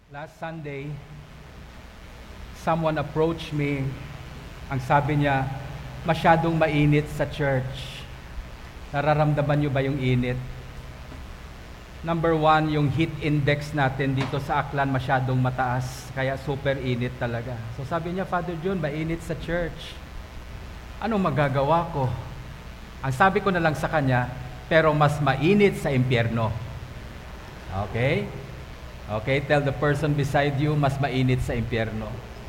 Last Sunday, someone approached me. Ang sabi niya, masyadong mainit sa church. Nararamdaman niyo ba yung init? Number one, yung heat index natin dito sa Aklan masyadong mataas, kaya super init talaga. So sabi niya, Father John, mainit sa church. Anong magagawa ko? Ang sabi ko na lang sa kanya, pero mas mainit sa impyerno. Okay? Okay, tell the person beside you, mas mainit sa impyerno.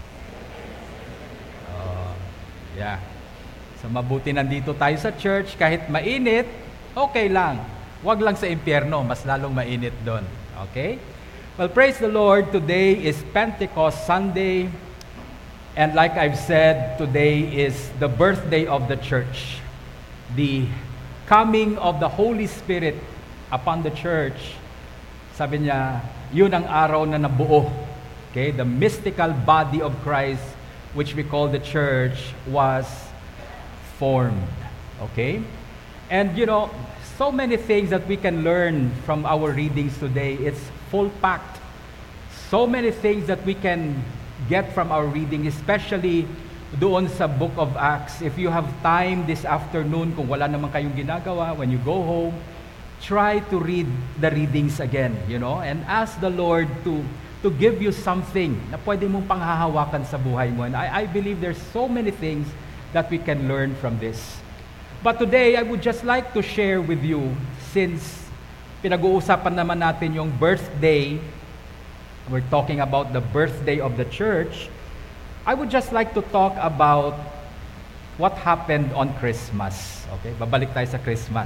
Yeah. So mabuti nandito tayo sa church, kahit mainit, okay lang. Wag lang sa impyerno, mas lalong mainit doon. Okay? Well, praise the Lord. Today is Pentecost Sunday. And like I've said, today is the birthday of the church. The coming of the Holy Spirit upon the church. Sabi niya, yun ang araw na nabuo. Okay? The mystical body of Christ, which we call the church, was formed. Okay? And you know, so many things that we can learn from our readings today. It's full packed. So many things that we can get from our reading, especially doon sa book of Acts. If you have time this afternoon, kung wala naman kayong ginagawa, when you go home, try to read the readings again, you know, and ask the Lord to give you something na pwede mong panghahawakan sa buhay mo. And I believe there's so many things that we can learn from this. But today, I would just like to share with you, since pinag-uusapan naman natin yung birthday, we're talking about the birthday of the church, I would just like to talk about what happened on Christmas. Okay, babalik tayo sa Christmas.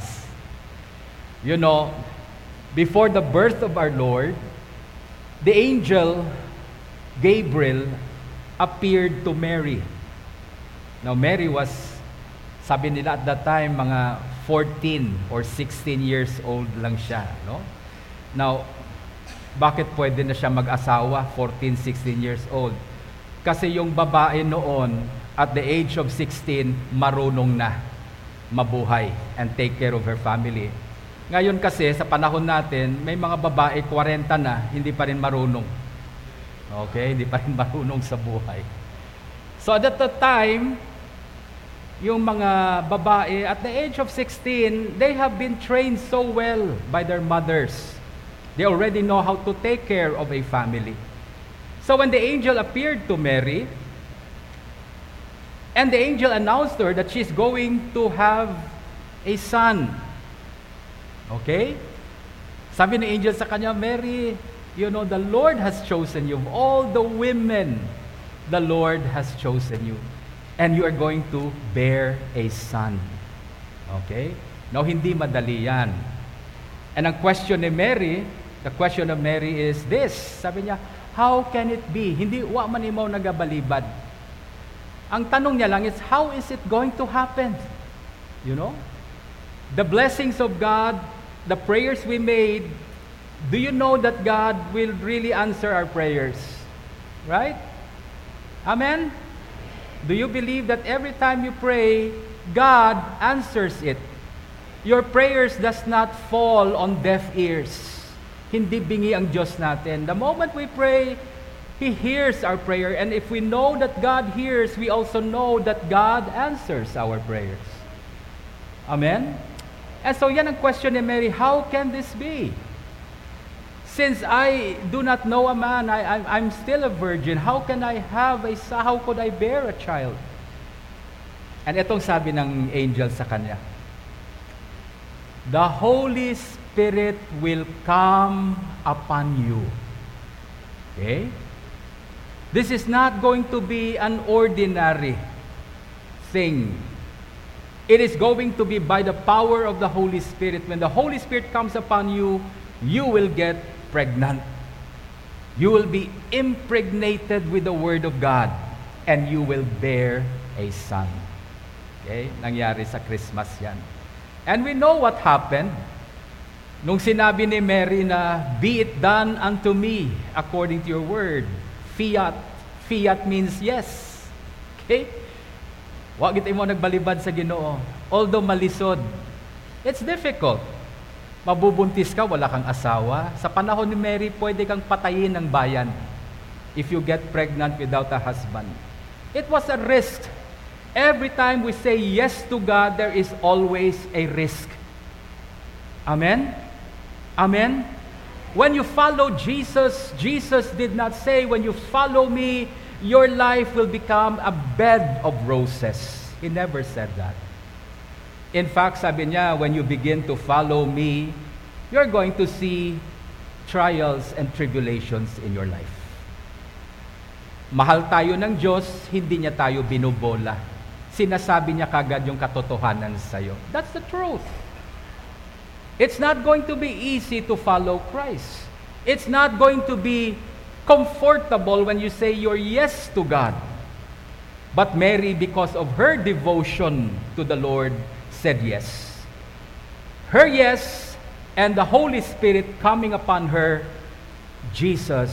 You know, before the birth of our Lord, the angel Gabriel appeared to Mary. Now, Mary was, sabi nila at that time, mga 14 or 16 years old lang siya. No? Now, bakit pwede na siya mag-asawa, 14, 16 years old? Kasi yung babae noon, at the age of 16, marunong na mabuhay and take care of her family. Ngayon kasi, sa panahon natin, may mga babae 40 na, hindi pa rin marunong. Okay? Hindi pa rin marunong sa buhay. So at that time, yung mga babae, at the age of 16, they have been trained so well by their mothers. They already know how to take care of a family. So when the angel appeared to Mary, and the angel announced to her that she's going to have a son. Okay? Sabi ni angel sa kanya, Mary, you know, the Lord has chosen you. Of all the women, the Lord has chosen you. And you are going to bear a son. Okay? Now, hindi madali yan. And ang question ni Mary, the question of Mary is this. Sabi niya, how can it be? Hindi, wa man imaw nagabalibad. Ang tanong niya lang is, how is it going to happen? You know? The blessings of God, the prayers we made, do you know that God will really answer our prayers? Right? Amen? Do you believe that every time you pray, God answers it? Your prayers does not fall on deaf ears. Hindi bingi ang Diyos natin. The moment we pray, He hears our prayer. And if we know that God hears, we also know that God answers our prayers. Amen? And so yan ang question ni Mary, how can this be? Since I do not know a man, I'm still a virgin, how can I have how could I bear a child? And itong sabi ng angel sa kanya, the Holy Spirit will come upon you. Okay? This is not going to be an ordinary thing. It is going to be by the power of the Holy Spirit. When the Holy Spirit comes upon you, you will get pregnant. You will be impregnated with the Word of God, and you will bear a son. Okay? Nangyari sa Christmas yan. And we know what happened. Nung sinabi ni Mary na, be it done unto me according to your word. Fiat. Fiat means yes. Okay? Wag ito mo nagbalibad sa Ginoo. Although malisod, it's difficult. Mabubuntis ka, wala kang asawa. Sa panahon ni Mary, pwede kang patayin ng bayan if you get pregnant without a husband. It was a risk. Every time we say yes to God, there is always a risk. Amen? Amen? When you follow Jesus, Jesus did not say, when you follow me, your life will become a bed of roses. He never said that. In fact, sabi niya, when you begin to follow me, you're going to see trials and tribulations in your life. Mahal tayo ng Diyos, hindi niya tayo binubola. Sinasabi niya kagad yung katotohanan sa'yo. That's the truth. It's not going to be easy to follow Christ. It's not going to be comfortable when you say your yes to God. But Mary, because of her devotion to the Lord, said yes. Her yes and the Holy Spirit coming upon her, Jesus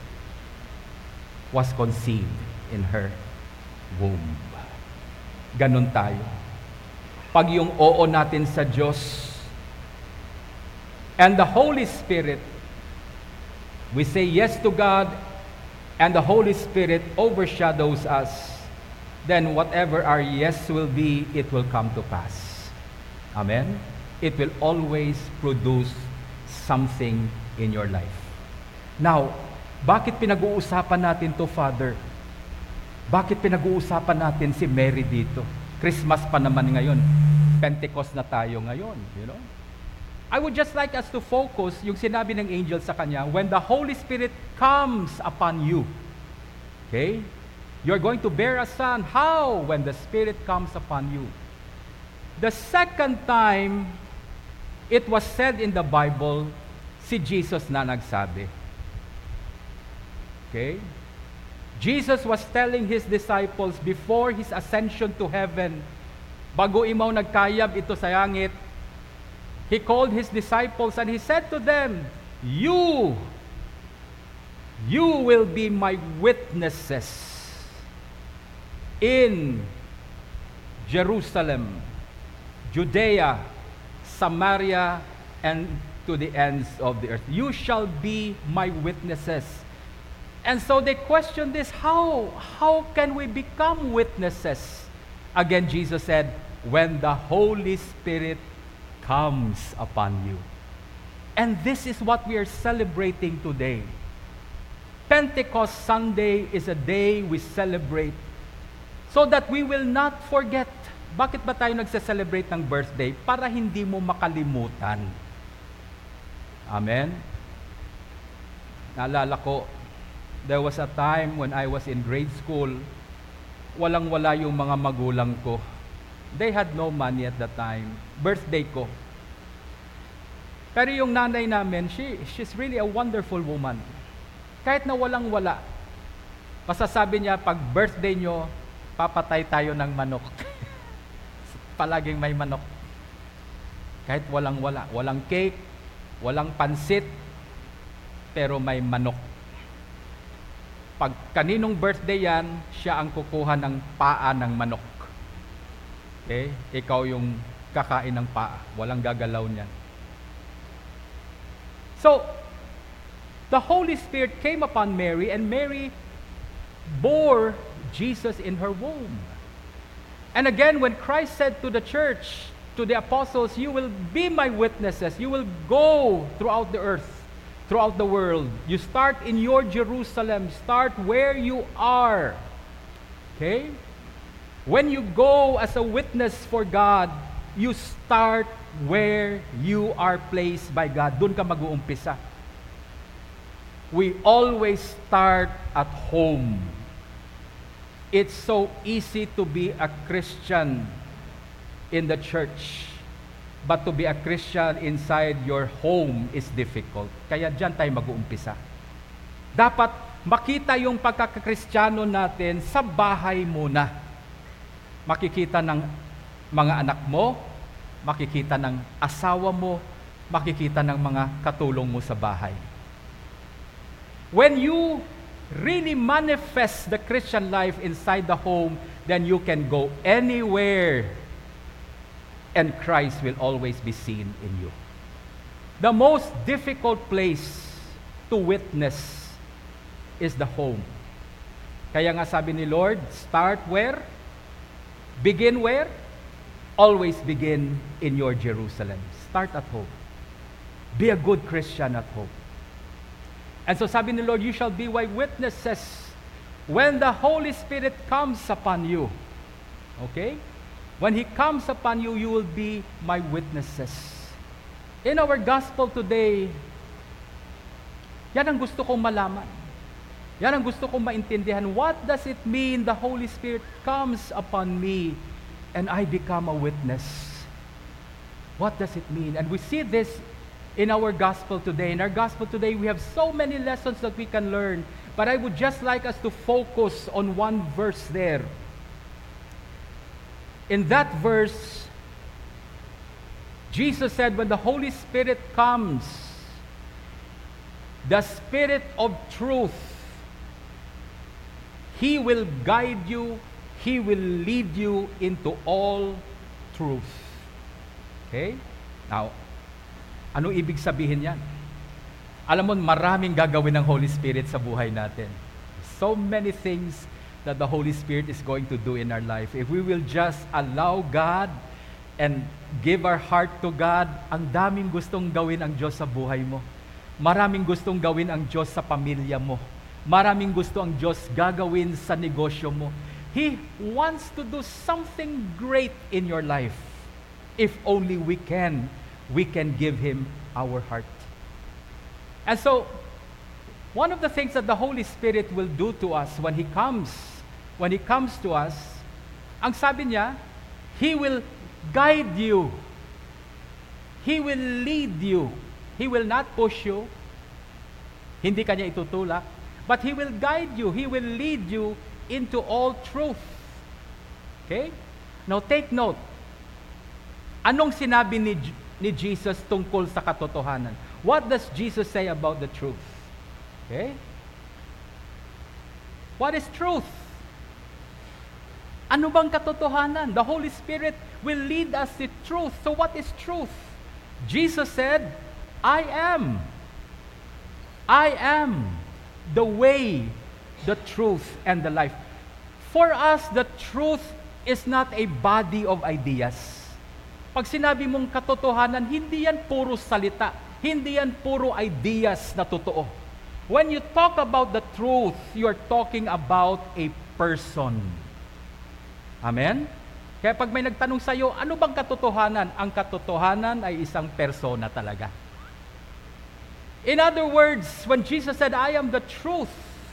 was conceived in her womb. Ganon tayo. Pag yung oo natin sa Diyos and the Holy Spirit, we say yes to God and the Holy Spirit overshadows us, then whatever our yes will be, it will come to pass. Amen? It will always produce something in your life. Now, bakit pinag-uusapan natin to, Father? Bakit pinag-uusapan natin si Mary dito? Christmas pa naman ngayon. Pentecost na tayo ngayon, you know? I would just like us to focus yung sinabi ng angel sa kanya, when the Holy Spirit comes upon you, okay? You're going to bear a son. How? When the Spirit comes upon you. The second time it was said in the Bible, si Jesus na nagsabi. Okay? Jesus was telling His disciples before His ascension to heaven, bago imaw nagkayab ito sa langit, He called His disciples and He said to them, You will be my witnesses in Jerusalem, Judea, Samaria, and to the ends of the earth. You shall be my witnesses. And so they questioned this, how can we become witnesses? Again, Jesus said, when the Holy Spirit comes upon you. And this is what we are celebrating today. Pentecost Sunday is a day we celebrate so that we will not forget. Bakit ba tayo nagse-celebrate ng birthday? Para hindi mo makalimutan. Amen? Naalala ko, there was a time when I was in grade school, walang-wala yung mga magulang ko. They had no money at that time. Birthday ko. Pero yung nanay namin, she's really a wonderful woman. Kahit na walang-wala, masasabi niya, pag birthday nyo, papatay tayo ng manok. Palaging may manok. Kahit walang-wala. Walang cake, walang pansit, pero may manok. Pag kaninong birthday yan, siya ang kukuha ng paa ng manok. Okay? Ikaw yung kakain ng paa. Walang gagalaw niyan. So, the Holy Spirit came upon Mary, and Mary bore Jesus in her womb. And again, when Christ said to the church, to the apostles, you will be my witnesses. You will go throughout the earth, throughout the world. You start in your Jerusalem. Start where you are. Okay? When you go as a witness for God, you start where you are placed by God. Doon ka mag-uumpisa. We always start at home. It's so easy to be a Christian in the church, but to be a Christian inside your home is difficult. Kaya dyan tayo mag-uumpisa. Dapat makita yung pagkakakristyano natin sa bahay muna. Makikita ng mga anak mo, makikita ng asawa mo, makikita ng mga katulong mo sa bahay. When you really manifest the Christian life inside the home, then you can go anywhere and Christ will always be seen in you. The most difficult place to witness is the home. Kaya nga sabi ni Lord, start where? Begin where? Always begin in your Jerusalem. Start at home. Be a good Christian at home. And so sabi ni Lord, you shall be my witnesses when the Holy Spirit comes upon you. Okay? When He comes upon you, you will be my witnesses. In our gospel today, yan ang gusto kong malaman. Yan ang gusto kong maintindihan. What does it mean the Holy Spirit comes upon me and I become a witness? What does it mean? And we see this in our gospel today. In our gospel today, we have so many lessons that we can learn. But I would just like us to focus on one verse there. In that verse, Jesus said, when the Holy Spirit comes, the Spirit of truth, He will guide you, He will lead you into all truth. Okay? Now, ano ibig sabihin yan? Alam mo, maraming gagawin ng Holy Spirit sa buhay natin. So many things that the Holy Spirit is going to do in our life. If we will just allow God and give our heart to God, ang daming gustong gawin ang Diyos sa buhay mo. Maraming gustong gawin ang Diyos sa pamilya mo. Maraming gusto ang Diyos gagawin sa negosyo mo. He wants to do something great in your life. If only we can give Him our heart. And so, one of the things that the Holy Spirit will do to us when He comes to us, ang sabi niya, He will guide you. He will lead you. He will not push you. Hindi kanya itutulak. But He will guide you. He will lead you into all truth. Okay? Now take note. Anong sinabi ni Jesus tungkol sa katotohanan? What does Jesus say about the truth? Okay? What is truth? Ano bang katotohanan? The Holy Spirit will lead us to truth. So what is truth? Jesus said, I am the way, the truth, and the life. For us, the truth is not a body of ideas. Pag sinabi mong katotohanan, hindi yan puro salita. Hindi yan puro ideas na totoo. When you talk about the truth, you're talking about a person. Amen? Kaya pag may nagtanong sa iyo, ano bang katotohanan? Ang katotohanan ay isang persona talaga. In other words, when Jesus said, I am the truth,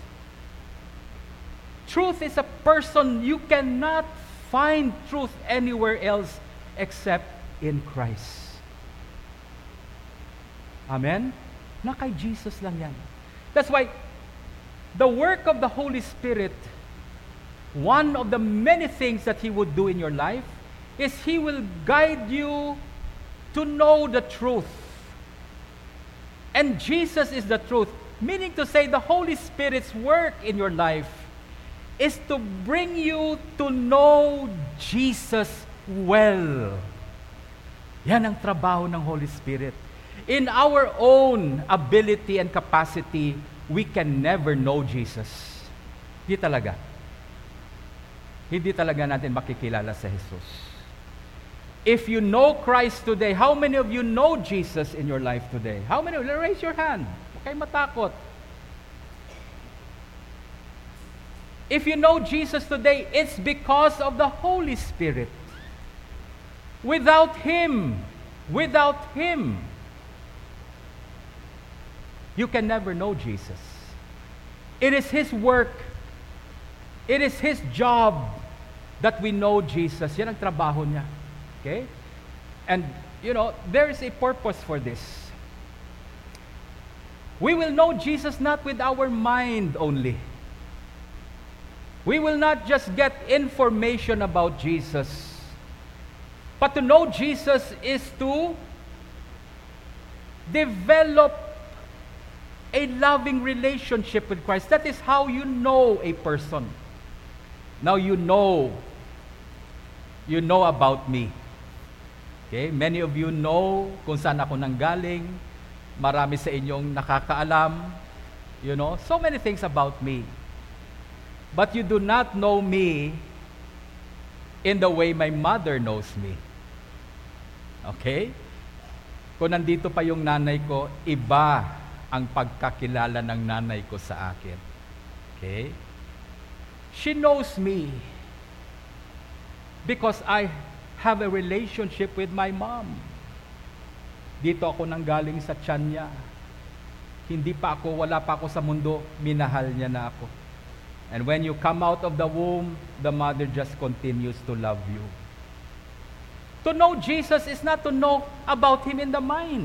truth is a person. You cannot find truth anywhere else except in Christ. Amen? Na kay Jesus lang yan. That's why the work of the Holy Spirit, one of the many things that He would do in your life is He will guide you to know the truth. And Jesus is the truth. Meaning to say, the Holy Spirit's work in your life is to bring you to know Jesus well. Yan ang trabaho ng Holy Spirit. In our own ability and capacity, we can never know Jesus. Hindi talaga. Hindi talaga natin makikilala sa Jesus. If you know Christ today, how many of you know Jesus in your life today? How many of you? Raise your hand. Huwag kayong matakot. If you know Jesus today, it's because of the Holy Spirit. Without Him, you can never know Jesus. It is His work. It is His job that we know Jesus. Yan ang trabaho niya. Okay? And, there is a purpose for this. We will know Jesus not with our mind only. We will not just get information about Jesus. But to know Jesus is to develop a loving relationship with Christ. That is how you know a person. Now you know about me. Okay? Many of you know kung saan ako nanggaling. marami sa inyong nakakaalam, so many things about me. But you do not know me in the way my mother knows me. Okay? Kung nandito pa yung nanay ko, iba ang pagkakilala ng nanay ko sa akin. Okay? She knows me because I have a relationship with my mom. Dito ako nanggaling sa tiyan niya. Wala pa ako sa mundo, minahal niya na ako. And when you come out of the womb, the mother just continues to love you. To know Jesus is not to know about Him in the mind.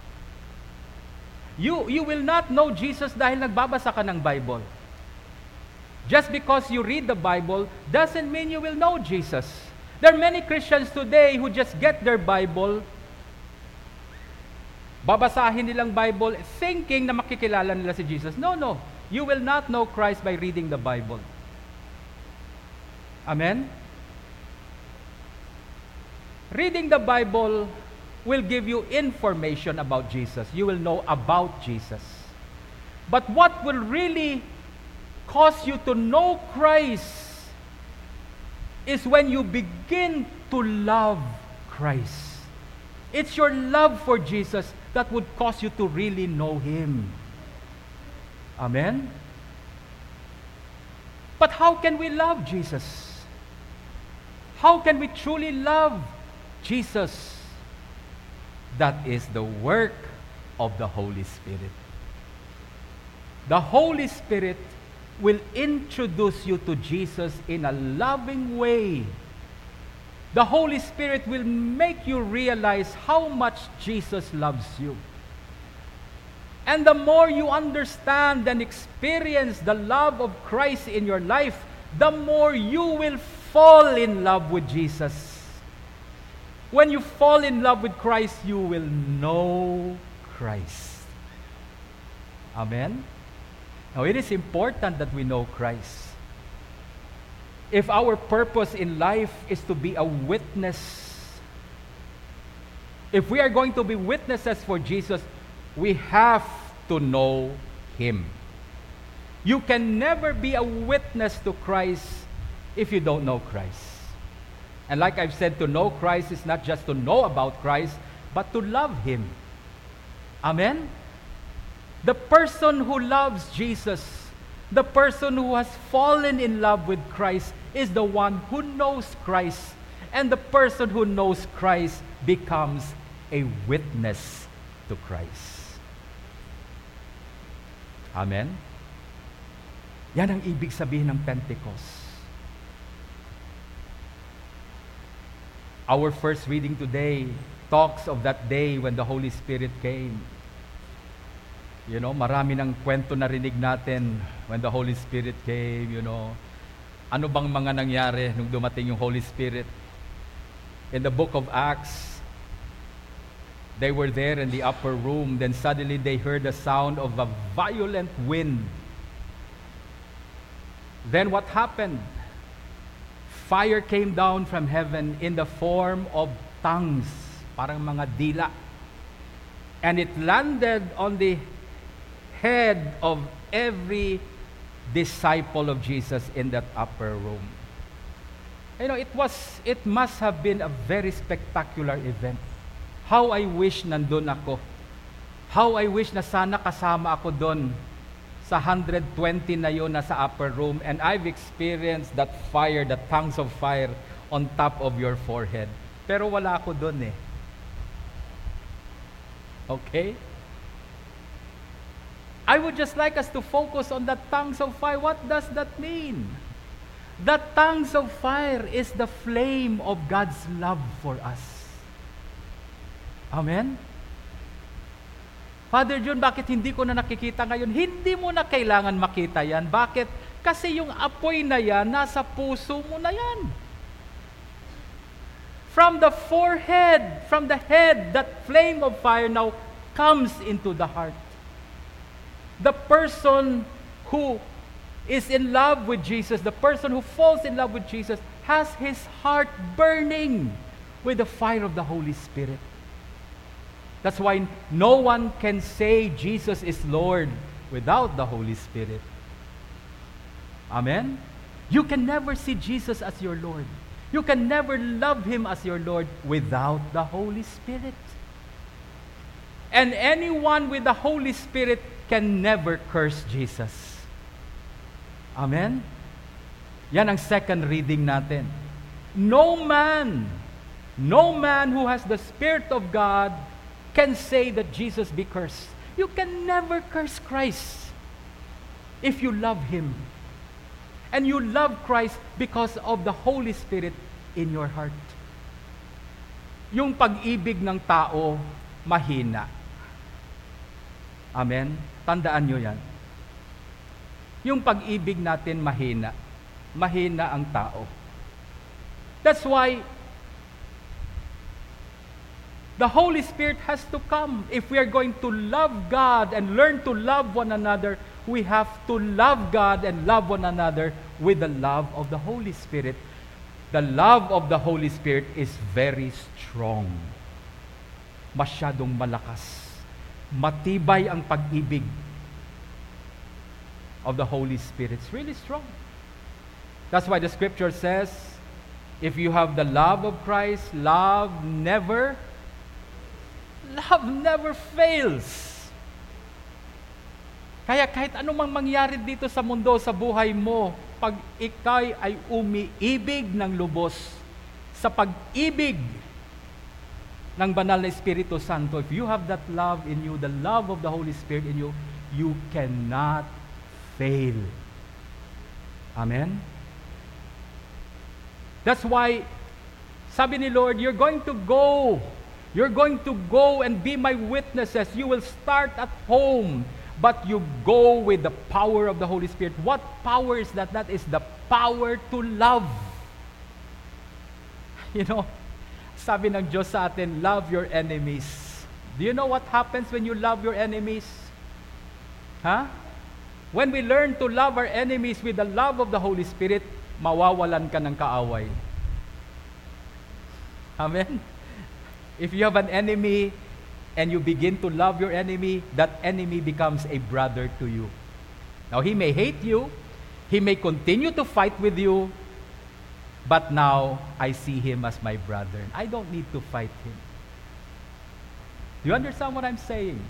You will not know Jesus dahil nagbabasa ka ng Bible. Just because you read the Bible doesn't mean you will know Jesus. There are many Christians today who just get their Bible, babasahin nilang Bible thinking na makikilala nila si Jesus. No. You will not know Christ by reading the Bible. Amen? Reading the Bible will give you information about Jesus. You will know about Jesus. But what will really cause you to know Christ is when you begin to love Christ. It's your love for Jesus that would cause you to really know Him. Amen? But how can we love Jesus? How can we truly love Jesus? That is the work of the Holy Spirit. The Holy Spirit will introduce you to Jesus in a loving way. The Holy Spirit will make you realize how much Jesus loves you. And the more you understand and experience the love of Christ in your life, the more you will fall in love with Jesus. When you fall in love with Christ, you will know Christ. Amen? Now, it is important that we know Christ. If our purpose in life is to be a witness, if we are going to be witnesses for Jesus, we have to know Him. You can never be a witness to Christ if you don't know Christ. And like I've said, to know Christ is not just to know about Christ, but to love Him. Amen? The person who loves Jesus, the person who has fallen in love with Christ, is the one who knows Christ. And the person who knows Christ becomes a witness to Christ. Amen? Yan ang ibig sabihin ng Pentecost. Our first reading today talks of that day when the Holy Spirit came. Marami ng kwento narinig natin when the Holy Spirit came, Ano bang mga nangyari nung dumating yung Holy Spirit? In the book of Acts, they were there in the upper room. Then suddenly they heard the sound of a violent wind. Then what happened? Fire came down from heaven in the form of tongues, parang mga dila. And it landed on the head of every disciple of Jesus in that upper room. It must have been a very spectacular event. How I wish nandun ako. How I wish na sana kasama ako doon sa 120 na yun na sa upper room, and I've experienced that fire, the tongues of fire on top of your forehead. Pero wala ako doon eh. Okay? I would just like us to focus on the tongues of fire. What does that mean? The tongues of fire is the flame of God's love for us. Amen? Father John, bakit hindi ko na nakikita ngayon? Hindi mo na kailangan makita yan. Bakit? Kasi yung apoy na yan, nasa puso mo na yan. From the forehead, from the head, that flame of fire now comes into the heart. The person who is in love with Jesus, the person who falls in love with Jesus, has his heart burning with the fire of the Holy Spirit. That's why no one can say Jesus is Lord without the Holy Spirit. Amen? You can never see Jesus as your Lord. You can never love Him as your Lord without the Holy Spirit. And anyone with the Holy Spirit can never curse Jesus. Amen? Yan ang second reading natin. No man who has the Spirit of God can say that Jesus be cursed. You can never curse Christ if you love Him. And you love Christ because of the Holy Spirit in your heart. Yung pag-ibig ng tao, mahina. Amen? Tandaan nyo yan. Yung pag-ibig natin mahina. Mahina ang tao. That's why the Holy Spirit has to come. If we are going to love God and learn to love one another, we have to love God and love one another with the love of the Holy Spirit. The love of the Holy Spirit is very strong. Masyadong malakas. Matibay ang pag-ibig of the Holy Spirit. It's really strong. That's why the scripture says, if you have the love of Christ, love never fails. Kaya kahit anumang mangyari dito sa mundo, sa buhay mo, pag ikay ay umiibig ng lubos sa pag-ibig ng banal na Espiritu Santo, if you have that love in you, the love of the Holy Spirit in you, you cannot fail. Amen? That's why, sabi ni Lord, you're going to go and be my witnesses. You will start at home, but you go with the power of the Holy Spirit. What power is that? That is the power to love. You know, sabi ng Diyos sa atin, love your enemies. Do you know what happens when you love your enemies? Huh? When we learn to love our enemies with the love of the Holy Spirit, mawawalan ka ng kaaway. Amen? If you have an enemy and you begin to love your enemy, that enemy becomes a brother to you. Now, he may hate you, he may continue to fight with you, but now I see him as my brother. I don't need to fight him. Do you understand what I'm saying?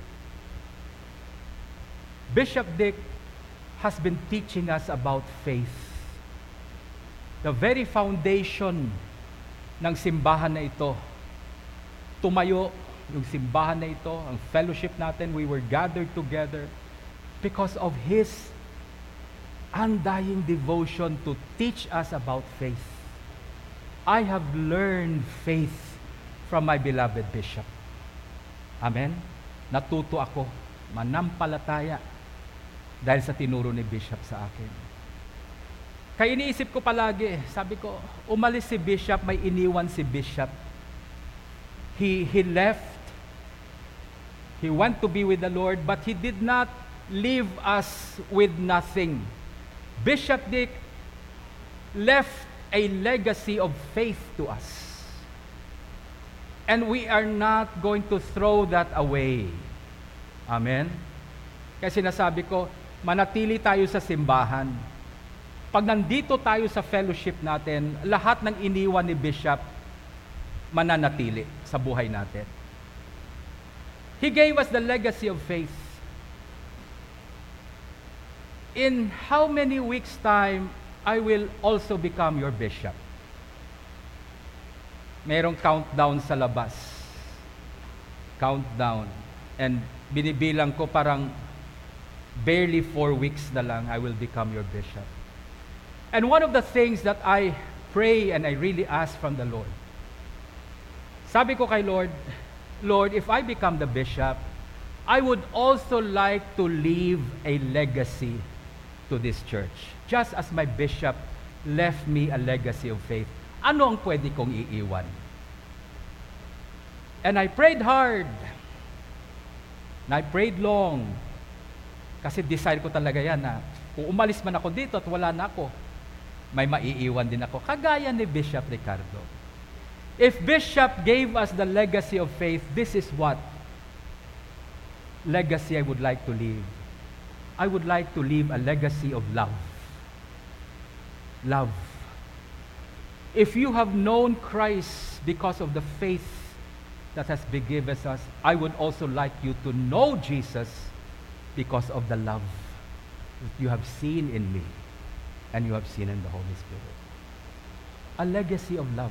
Bishop Dick has been teaching us about faith. The very foundation ng simbahan na ito, tumayo yung simbahan na ito, ang fellowship natin, we were gathered together because of his undying devotion to teach us about faith. I have learned faith from my beloved bishop. Amen? Natuto ako, manampalataya dahil sa tinuro ni bishop sa akin. Kaya iniisip ko palagi, sabi ko, umalis si bishop, may iniwan si bishop. He left. He went to be with the Lord, but he did not leave us with nothing. Bishop Dick left a legacy of faith to us. And we are not going to throw that away. Amen? Kasi sinasabi ko, manatili tayo sa simbahan. Pag nandito tayo sa fellowship natin, lahat ng iniwan ni Bishop, mananatili sa buhay natin. He gave us the legacy of faith. In how many weeks' time, I will also become your bishop? Merong countdown sa labas. Countdown. And binibilang ko parang barely 4 weeks na lang, I will become your bishop. And one of the things that I pray and I really ask from the Lord, sabi ko kay Lord, Lord, if I become the bishop, I would also like to leave a legacy to this church. Just as my bishop left me a legacy of faith. Ano ang pwede kong iiwan? And I prayed hard. And I prayed long. Kasi desire ko talaga yan na kung umalis man ako dito at wala na ako, may maiiwan din ako. Kagaya ni Bishop Ricardo. If Bishop gave us the legacy of faith, this is what legacy I would like to leave? I would like to leave a legacy of love. Love. If you have known Christ because of the faith that has been given us, I would also like you to know Jesus because of the love that you have seen in me and you have seen in the Holy Spirit. A legacy of love.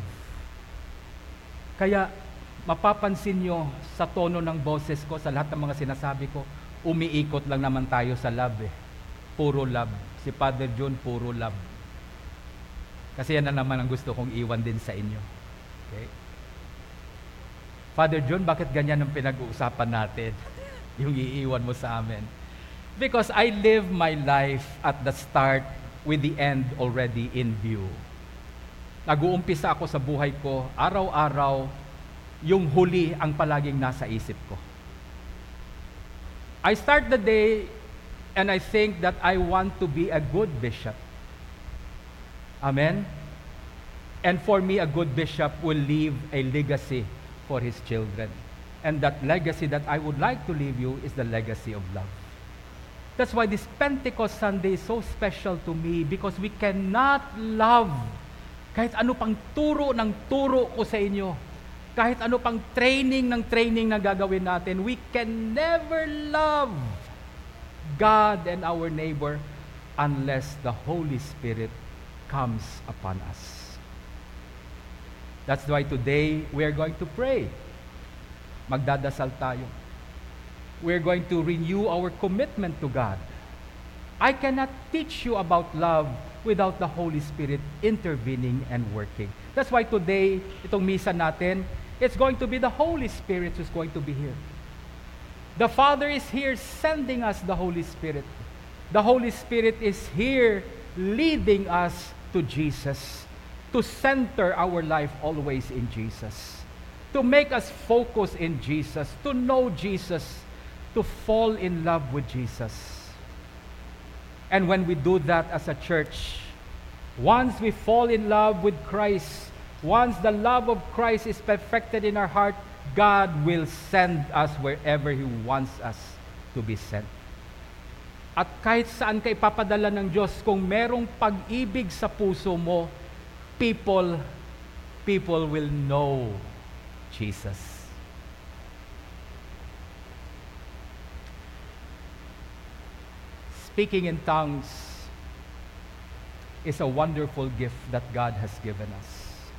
Kaya mapapansin nyo sa tono ng boses ko, sa lahat ng mga sinasabi ko, umiikot lang naman tayo sa love eh. Puro love. Si Father John, puro love. Kasi yan na naman ang gusto kong iwan din sa inyo. Okay? Father John, bakit ganyan ang pinag-uusapan natin? Yung iiwan mo sa amin. Because I live my life at the start with the end already in view. Nag-uumpisa ako sa buhay ko, araw-araw, yung huli ang palaging nasa isip ko. I start the day and I think that I want to be a good bishop. Amen? And for me, a good bishop will leave a legacy for his children. And that legacy that I would like to leave you is the legacy of love. That's why this Pentecost Sunday is so special to me, because we cannot love kahit ano pang turo ng turo ko sa inyo, kahit ano pang training ng training na gagawin natin, we can never love God and our neighbor unless the Holy Spirit comes upon us. That's why today we are going to pray. Magdadasal tayo. We're going to renew our commitment to God. I cannot teach you about love without the Holy Spirit intervening and working. That's why today, itong misa natin, it's going to be the Holy Spirit who's going to be here. The Father is here sending us the Holy Spirit. The Holy Spirit is here leading us to Jesus, to center our life always in Jesus, to make us focus in Jesus, to know Jesus, to fall in love with Jesus. And when we do that as a church, once we fall in love with Christ, once the love of Christ is perfected in our heart, God will send us wherever He wants us to be sent. At kahit saan ka ipapadala ng Diyos, kung merong pag-ibig sa puso mo, people will know Jesus. Speaking in tongues is a wonderful gift that God has given us.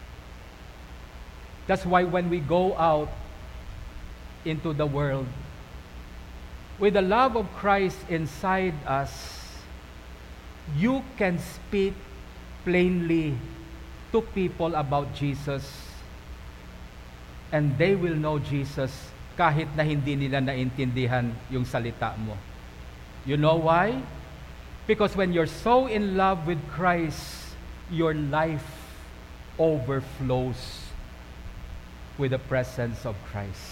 That's why when we go out into the world, with the love of Christ inside us, you can speak plainly to people about Jesus, and they will know Jesus kahit na hindi nila naintindihan yung salita mo. You know why? Because when you're so in love with Christ, your life overflows with the presence of Christ.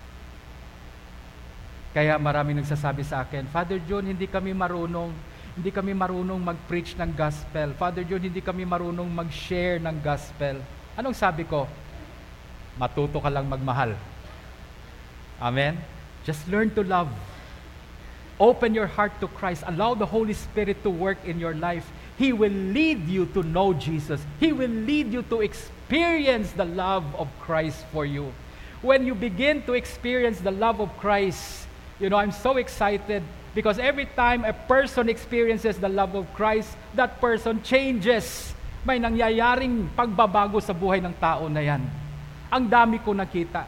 Kaya maraming nagsasabi sa akin, Father John, hindi kami marunong mag-preach ng gospel. Father John, hindi kami marunong mag-share ng gospel. Anong sabi ko? Matuto ka lang magmahal. Amen? Just learn to love. Open your heart to Christ. Allow the Holy Spirit to work in your life. He will lead you to know Jesus. He will lead you to experience the love of Christ for you. When you begin to experience the love of Christ, I'm so excited because every time a person experiences the love of Christ, that person changes. May nangyayaring pagbabago sa buhay ng tao na yan. Ang dami ko nakita.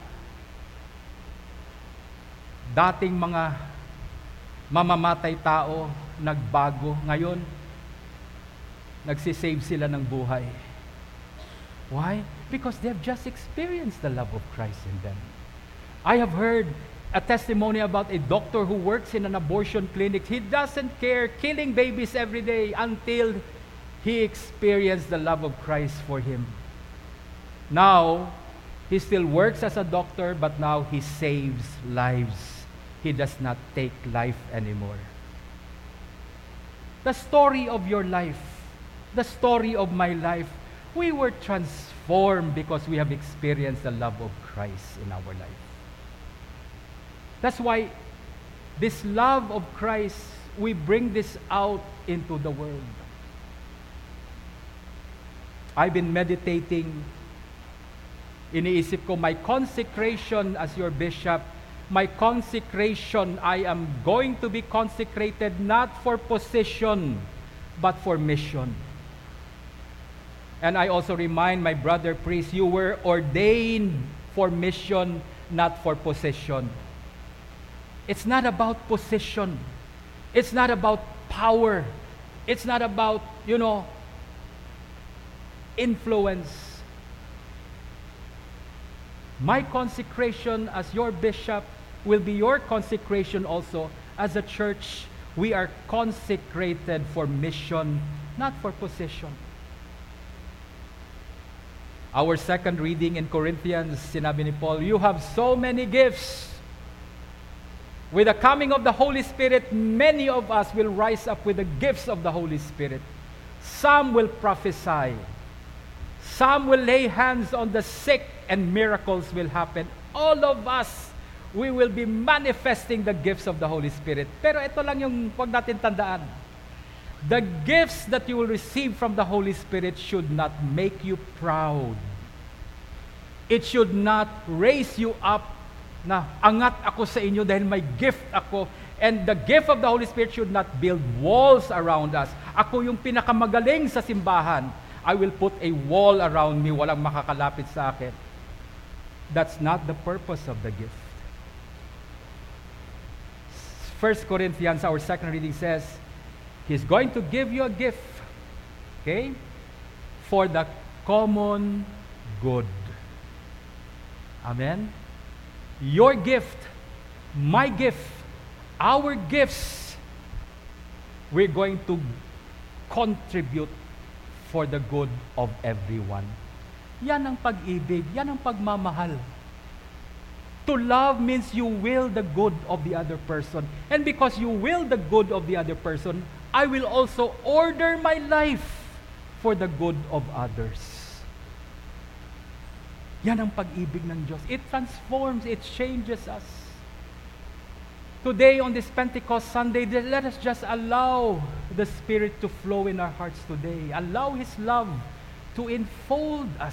Dating mga mamamatay tao, nagbago. Ngayon, nagsisave sila ng buhay. Why? Because they have just experienced the love of Christ in them. I have heard a testimony about a doctor who works in an abortion clinic. He doesn't care, killing babies every day until he experienced the love of Christ for him. Now, he still works as a doctor, but now he saves lives. He does not take life anymore. The story of your life, the story of my life, we were transformed because we have experienced the love of Christ in our life. That's why This love of Christ, we bring this out into the world. I've been meditating. Iniisip ko, my consecration as your bishop, my consecration, I am going to be consecrated not for position, but for mission. And I also remind my brother priest, you were ordained for mission, not for position. It's not about position. It's not about power. It's not about, influence. My consecration as your bishop will be your consecration also. As a church, we are consecrated for mission, not for position. Our second reading in Corinthians, sinabi ni Paul, you have so many gifts. With the coming of the Holy Spirit, many of us will rise up with the gifts of the Holy Spirit. Some will prophesy. Some will lay hands on the sick and miracles will happen. All of us, we will be manifesting the gifts of the Holy Spirit. Pero ito lang yung huwag natin tandaan. The gifts that you will receive from the Holy Spirit should not make you proud. It should not raise you up na angat ako sa inyo dahil may gift ako. And the gift of the Holy Spirit should not build walls around us. Ako yung pinakamagaling sa simbahan. I will put a wall around me, walang makakalapit sa akin. That's not the purpose of the gift. 1 Corinthians, our second reading says, He's going to give you a gift, okay, for the common good. Amen? Your gift, my gift, our gifts, we're going to contribute for the good of everyone. Yan ang pag-ibig, yan ang pagmamahal. To love means you will the good of the other person. And because you will the good of the other person, I will also order my life for the good of others. Yan ang pag-ibig ng Diyos. It transforms, it changes us. Today, on this Pentecost Sunday, let us just allow the Spirit to flow in our hearts today. Allow His love to enfold us.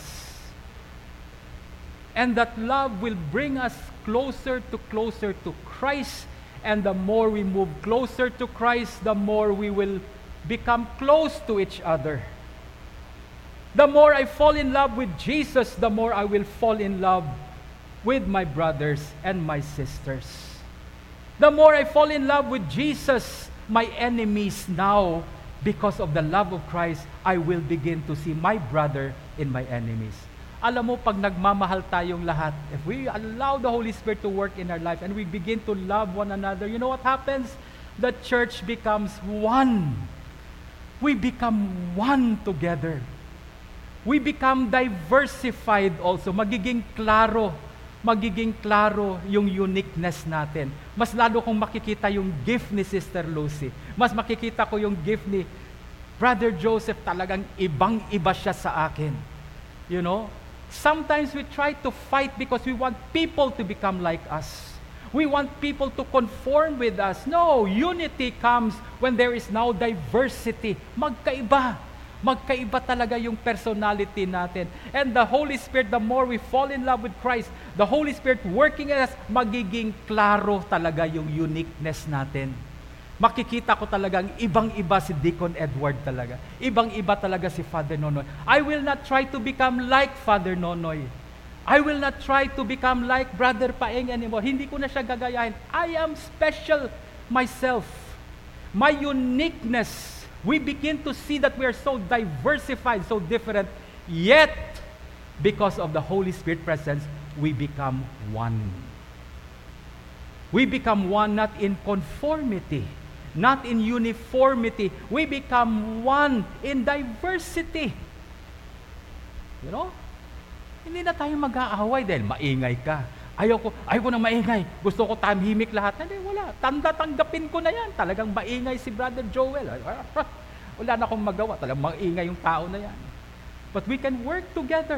And that love will bring us closer to Christ. And the more we move closer to Christ, the more we will become close to each other. The more I fall in love with Jesus, the more I will fall in love with my brothers and my sisters. The more I fall in love with Jesus, my enemies now, because of the love of Christ, I will begin to see my brother in my enemies. Alam mo, pag nagmamahal tayong lahat, if we allow the Holy Spirit to work in our life and we begin to love one another, you know what happens? The church becomes one. We become one together. We become diversified also. Magiging klaro yung uniqueness natin. Mas lalo kong makikita yung gift ni Sister Lucy. Mas makikita ko yung gift ni Brother Joseph, talagang ibang-iba siya sa akin. You know? Sometimes we try to fight because we want people to become like us. We want people to conform with us. No, unity comes when there is now diversity. Magkaiba talaga yung personality natin. And the Holy Spirit, the more we fall in love with Christ, the Holy Spirit working in us, magiging klaro talaga yung uniqueness natin. Makikita ko talagang ibang-iba si Deacon Edward talaga. Ibang-iba talaga si Father Nonoy. I will not try to become like Father Nonoy. I will not try to become like Brother Paeng anymore. Hindi ko na siya gagayahin. I am special myself. My uniqueness. We begin to see that we are so diversified, so different. Yet, because of the Holy Spirit presence, we become one. We become one not in conformity, not in uniformity. We become one in diversity. You know? Hindi na tayo mag-aaway dahil maingay ka. Ayoko na maingay. Gusto ko tahimik lahat. Hindi, wala. Tanggapin ko na yan. Talagang maingay si Brother Joel. Wala na akong magawa. Talagang maingay yung tao na yan. But we can work together.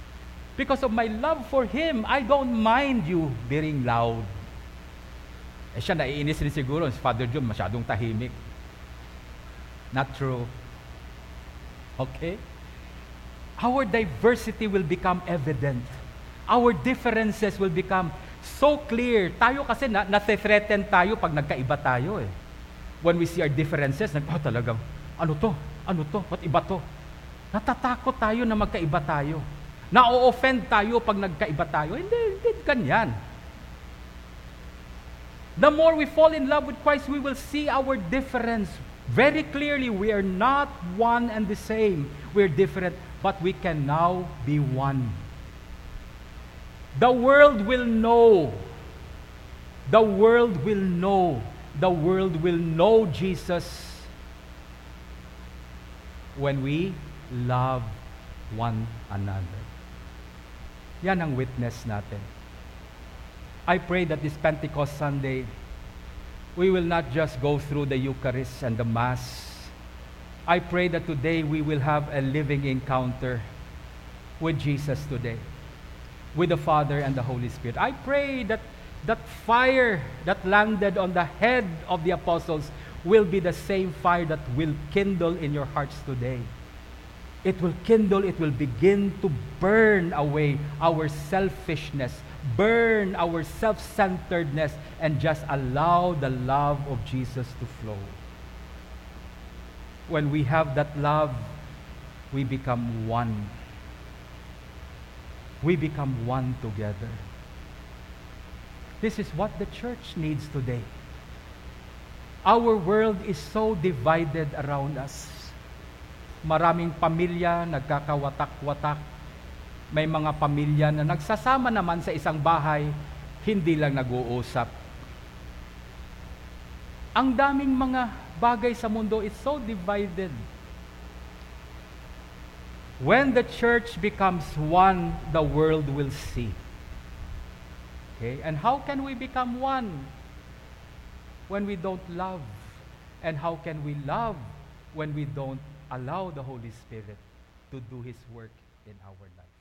Because of my love for Him, I don't mind you being loud. Siya naiinis rin siguro, si Father John masyadong tahimik. Not true. Okay? Our diversity will become evident. Our differences will become so clear. Tayo kasi nase-threaten tayo pag nagkaiba tayo eh. When we see our differences, talagang, ano to? Ba't iba to? Natatakot tayo na magkaiba tayo. Na-offend tayo pag nagkaiba tayo. Hindi ganyan. The more we fall in love with Christ, we will see our difference very clearly. We are not one and the same. We are different, but we can now be one. The world will know. The world will know. The world will know Jesus when we love one another. Yan ang witness natin. I pray that this Pentecost Sunday, we will not just go through the Eucharist and the Mass. I pray that today we will have a living encounter with Jesus today, with the Father and the Holy Spirit. I pray that that fire that landed on the head of the apostles will be the same fire that will kindle in your hearts today. It will kindle, it will begin to burn away our selfishness, burn our self-centeredness, and just allow the love of Jesus to flow. When we have that love, we become one. We become one together. This is what the church needs today. Our world is so divided around us. Maraming pamilya nagkakawatak-watak. May mga pamilya na nagsasama naman sa isang bahay, hindi lang nag-uusap. Ang daming mga bagay sa mundo is so divided. When the church becomes one, the world will see. Okay? And how can we become one? When we don't love. And how can we love when we don't allow the Holy Spirit to do His work in our life?